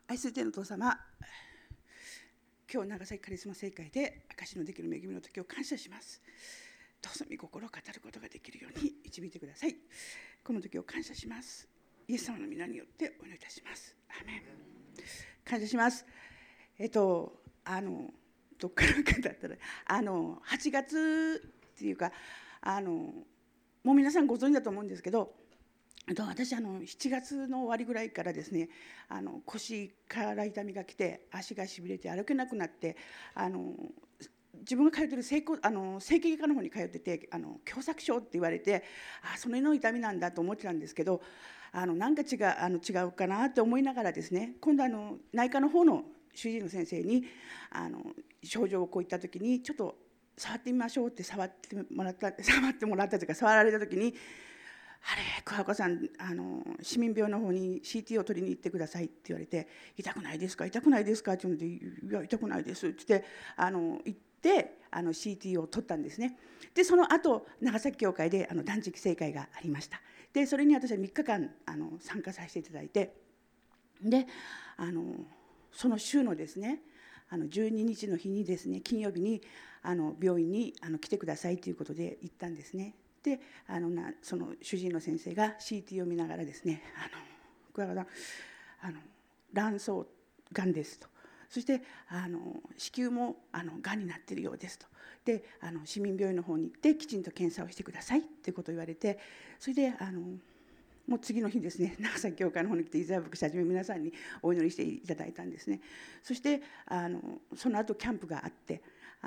愛する天のお父様、今日長崎カリスマ聖会で証のできる恵みの時を感謝します。どうぞ御心を語ることができるように導いてください。この時を感謝します。イエス様の皆によってお祈りいたします。アーメン。感謝します。どっからだったら8月っていうかもう皆さんご存知だと思うんですけど、私7月の終わりぐらいからですね、腰から痛みが来て足がしびれて歩けなくなって、自分が通っている整形外科の方に通ってて狭窄症って言われて、その痛みなんだと思ってたんですけど、なんか違うかなと思いながらですね、今度内科の方の主治医の先生に症状をこう言った時に、ちょっと触ってみましょうって触ってもらったというか、触られた時に、あれ桑子さん市民病の方に CT を取りに行ってくださいって言われて、痛くないですか痛くないですかって言うので、いや痛くないですって言って行ってCT を取ったんですね。でその後長崎教会で断食聖会がありました。でそれに私は3日間参加させていただいて、でその週のですね12日の日にですね、金曜日に病院に来てくださいということで行ったんですね。でその主治医の先生が CT を見ながらですね、桑原さん卵巣がんですと、そして子宮もがんになっているようですと、で市民病院の方に行ってきちんと検査をしてくださいということを言われて、それでもう次の日ですね、長崎教会の方に来てイザヤ牧師はじめ皆さんにお祈りしていただいたんですね。そしてその後キャンプがあって、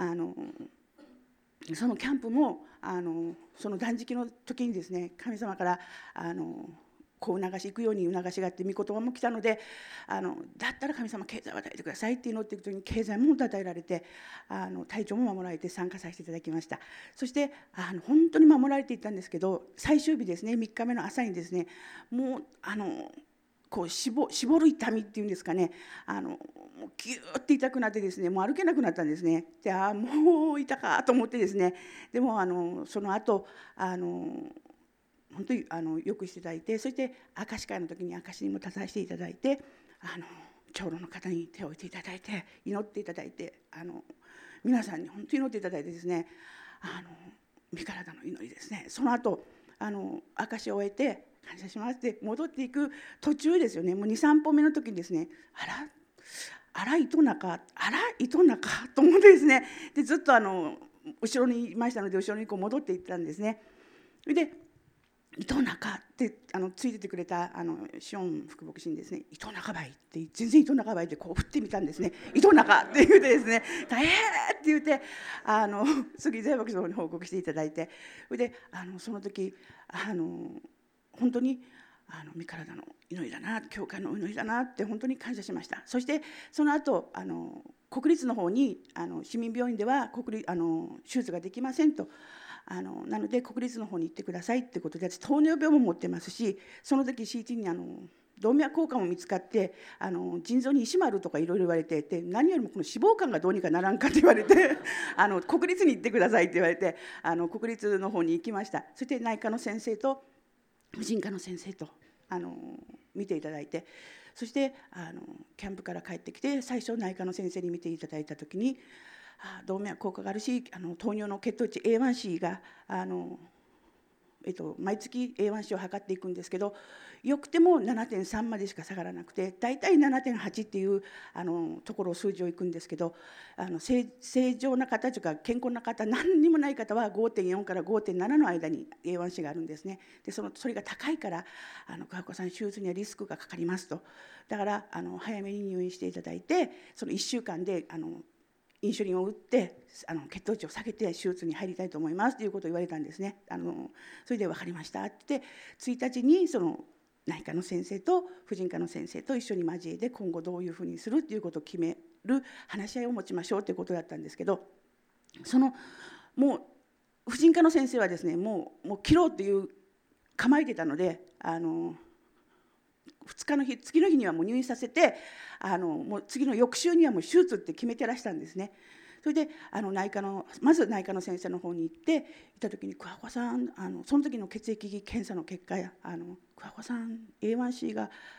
そのキャンプもその断食の時にですね、神様からこう行くように促しがあって、御言葉も来たので、だったら神様経済を与えてくださいって祈っていく時に経済も与えられて、体調も守られて参加させていただきました。そして本当に守られていったんですけど、最終日ですね、3日目の朝にですね、もうこう絞る痛みっていうんですかね、もうギューって痛くなってですね、もう歩けなくなったんですね。でもう痛かと思ってですね、でもその後本当によくしていただいて、そして証し会の時に証しにも立たせていただいて、長老の方に手を置いていただいて祈っていただいて、皆さんに本当に祈っていただいてですね、身体の祈りですね。その後証しを終えて感謝しますって戻っていく途中ですよね、もう 2,3 歩目の時にですね、あら糸中と思ってですね、でずっと後ろにいましたので、後ろにこう戻っていったんですね。で糸中ってついててくれたシオン副牧師にですね、糸中ばいって全然糸中ばいってこう振ってみたんですね。糸中って言うてですね、って言って次財牧師の方に報告していただいて、それでその時本当に身体の祈りだな、教会の祈りだなって本当に感謝しました。そしてその後国立の方に市民病院では手術ができませんと、なので国立の方に行ってくださいってことで、私糖尿病も持ってますし、その時 CT に動脈硬化も見つかって、腎臓に石もあるとかいろいろ言われて、で何よりもこの脂肪肝がどうにかならんかって言われて国立に行ってくださいって言われて国立の方に行きました。そして内科の先生と婦人科の先生と見ていただいて、そしてキャンプから帰ってきて、最初内科の先生に見ていただいた時に、動脈硬化があるし糖尿の血糖値 A1C が毎月 A1C を測っていくんですけど、よくても 7.3 までしか下がらなくて、だいたい 7.8 っていうところを数字をいくんですけど、正常な方というか健康な方、何にもない方は 5.4 から 5.7 の間に A1C があるんですね。でそれが高いから桑子さん手術にはリスクがかかりますと、だから早めに入院していただいて、その1週間でインシュリンを打って血糖値を下げて手術に入りたいと思いますということを言われたんですね。それで分かりましたって言って、1日にその内科の先生と婦人科の先生と一緒に交えて今後どういうふうにするっていうことを決める話し合いを持ちましょうということだったんですけど、もう婦人科の先生はですね、もう切ろうっていう構えてたので、2日の日、次の日にはもう入院させてもう次の翌週にはもう手術って決めてらしたんですね。それでまず内科の先生の方に行った時に、桑子さんその時の血液検査の結果、桑子さん A1C が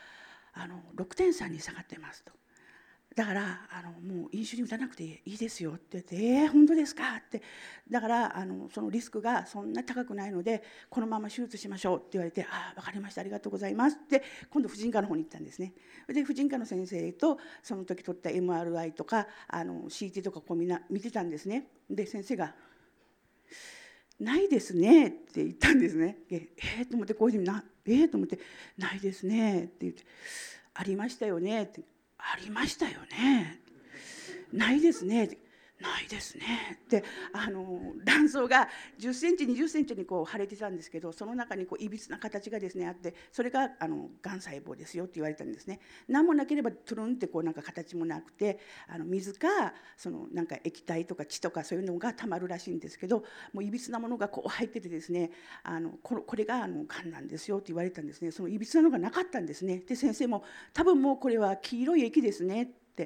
6.3に下がってますと。だからもうインシュリン打たなくていいですよって言って本当ですかって。だからそのリスクがそんな高くないのでこのまま手術しましょうって言われて、分かりました、ありがとうございますって今度婦人科の方に行ったんですね。で婦人科の先生とその時取った MRI とかCT とかこう見てたんですね。で先生がないですねって言ったんですね。と思ってこういうふうにと思ってないですねって言って、ありましたよねって、ありましたよね、ないですねって、ないですねって卵巣が10センチ20センチにこう腫れてたんですけど、その中にこういびつな形がですねあって、それががん細胞ですよって言われたんですね。何もなければトゥルンってこうなんか形もなくて水かそのなんか液体とか血とかそういうのがたまるらしいんですけど、もういびつなものがこう入っててですねこれががんなんですよって言われたんですね。そのいびつなのがなかったんですね。で先生も多分もうこれは黄色い液ですねって。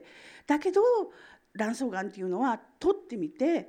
だけど卵巣がんっていうのは取ってみて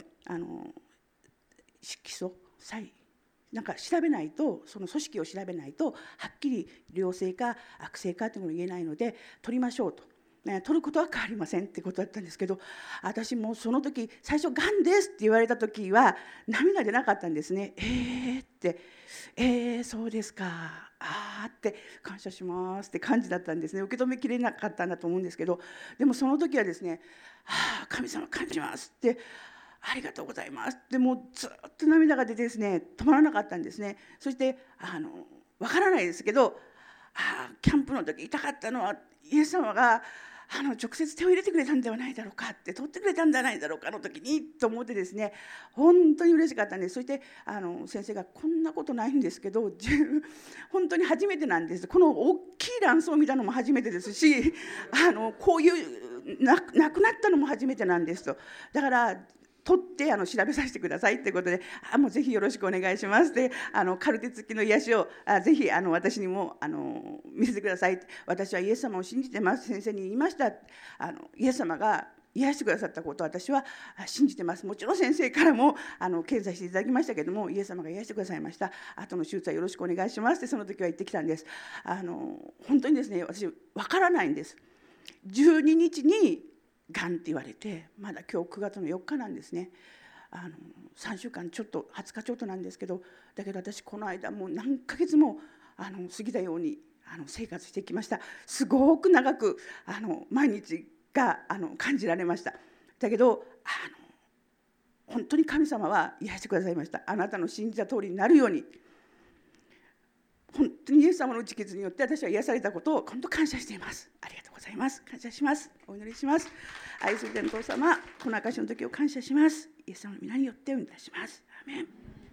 色素細なんか調べないと、その組織を調べないとはっきり良性か悪性かっていうのを言えないので取りましょうと。取ることは変わりませんってことだったんですけど、私もその時最初がんですって言われた時は涙出なかったんですね。ってそうですかって感謝しますって感じだったんですね。受け止めきれなかったんだと思うんですけど、でもその時はですね、神様感じますってありがとうございますってもうずっと涙が出てですね止まらなかったんですね。そしてわからないですけどキャンプの時痛かったのはイエス様が直接手を入れてくれたんではないだろうかって、取ってくれたんじゃないだろうかの時にと思ってですね、本当に嬉しかったんです。そして先生がこんなことないんですけど本当に初めてなんです。この大きい卵巣を見たのも初めてですしこういうなくなったのも初めてなんですと。だから取って調べさせてくださいということで、もうぜひよろしくお願いしますでカルテ付きの癒しをぜひ私にも見せてください。私はイエス様を信じてます、先生に言いました。イエス様が癒してくださったことを私は信じてます。もちろん先生からも検査していただきましたけども、イエス様が癒してくださいました。後の手術はよろしくお願いしますってその時は言ってきたんです。本当にですね、私わからないんです。12日にがんって言われて、まだ今日9月の4日なんですね。3週間ちょっと20日ちょっとなんですけど、だけど私この間もう何ヶ月も過ぎたように生活してきました。すごく長く毎日が感じられました。だけど本当に神様は癒してくださいました。あなたの信じた通りになるように。本当にイエス様の打ち傷によって私は癒されたことを本当感謝しています。ありがとうございます。感謝します。お祈りします。愛する天の父様、この証の時を感謝します。イエス様の皆によってお願いします。アーメン。